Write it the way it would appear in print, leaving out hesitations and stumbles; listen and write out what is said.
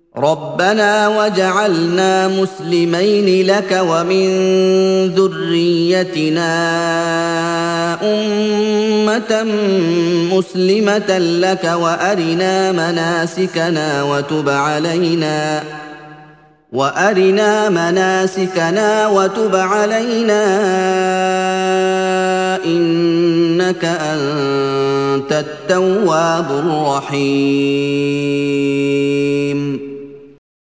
رَبَّنَا وَاجْعَلْنَا مُسْلِمَيْنِ لَكَ وَمِن ذُرِّيَّتِنَا أُمَّةً مُّسْلِمَةً لَّكَ وَأَرِنَا مَنَاسِكَنَا وَتُبْ عَلَيْنَا ۖ إِنَّكَ أَنتَ التَّوَّابُ الرَّحِيمُ